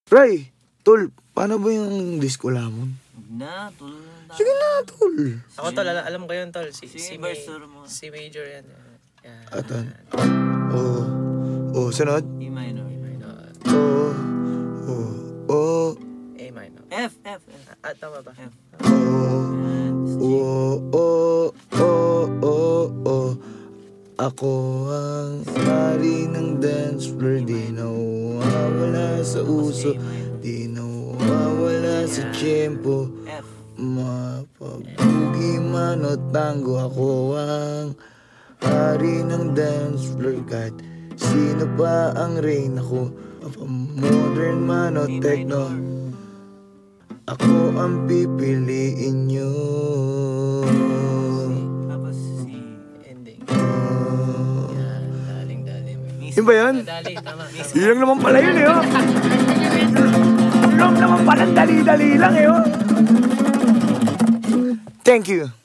Ray, tol, paano ba yung disco lamon? Na, tol. Sige na, tol. Ako tol, alam ko yun tol. Si Major yan. Yan. Atan. Sunod. E minor. A minor. F. Tama ba? F. Ako ang hari ng dance floor, di nawawala sa uso, di nawawala sa tiyempo. F. Mapagbugi man o tango, ako ang hari ng dance floor. Kahit sino pa ang reyna ko, modern man o techno, ako ang pipiliin nyo. Tapos si Ending. Yan, daling. Yun ba yan? Dali, tama. Yun lang naman pala yun eh, oh. Yun lang naman pala, dali-dali lang eh, oh. Thank you.